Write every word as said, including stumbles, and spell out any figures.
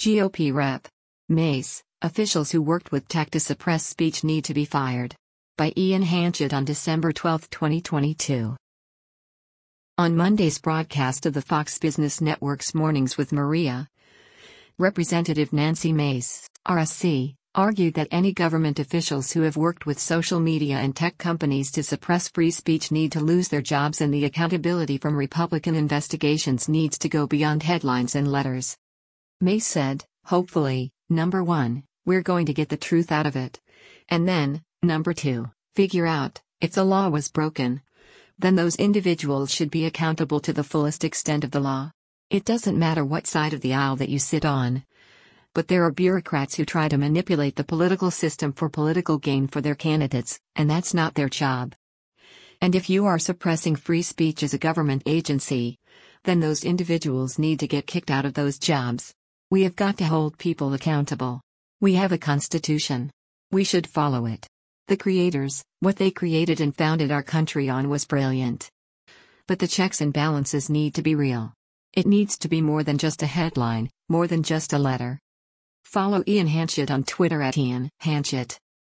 G O P Rep. Mace, officials who worked with tech to suppress speech need to be fired. By Ian Hanchett on December twelfth, twenty twenty-two. On Monday's broadcast of the Fox Business Network's Mornings with Maria, Representative Nancy Mace, R S C, argued that any government officials who have worked with social media and tech companies to suppress free speech need to lose their jobs, and the accountability from Republican investigations needs to go beyond headlines and letters. Mace said, "Hopefully, number one, we're going to get the truth out of it. And then, number two, figure out, if the law was broken, then those individuals should be accountable to the fullest extent of the law. It doesn't matter what side of the aisle that you sit on. But there are bureaucrats who try to manipulate the political system for political gain for their candidates, and that's not their job. And if you are suppressing free speech as a government agency, then those individuals need to get kicked out of those jobs. We have got to hold people accountable. We have a constitution. We should follow it. The creators, what they created and founded our country on was brilliant. But the checks and balances need to be real. It needs to be more than just a headline, more than just a letter." Follow Ian Hanchett on Twitter at Ian Hanchett.